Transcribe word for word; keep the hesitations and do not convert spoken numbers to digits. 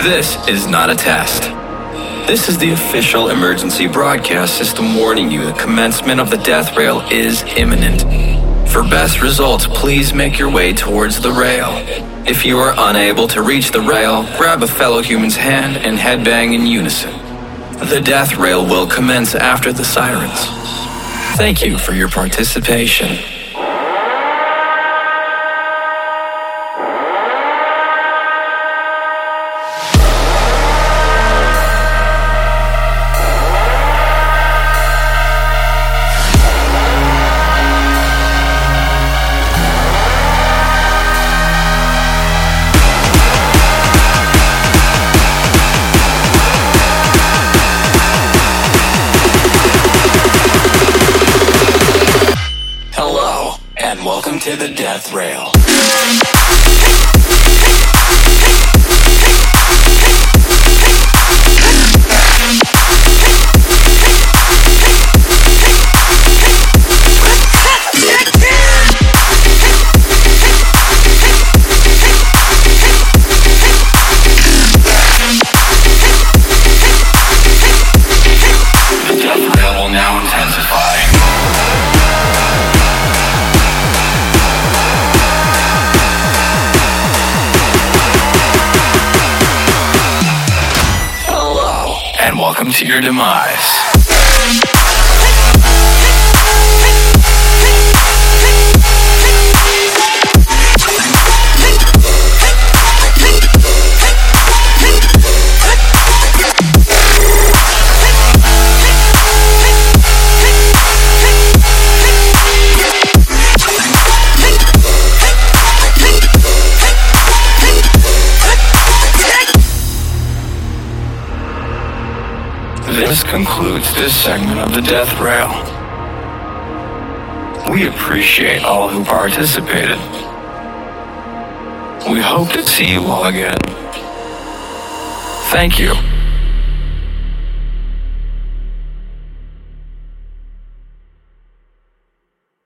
This is not a test. This is the official emergency broadcast system warning you the commencement of the death rail is imminent. For best results, please make your way towards the rail. If you are unable to reach the rail, grab a fellow human's hand and headbang in unison. The death rail will commence after the sirens. Thank you for your participation. Welcome to the death rail. The death rail will now intensify. And welcome to your demise. This concludes this segment of the death rail. We appreciate all who participated. We hope to see you all again. Thank you.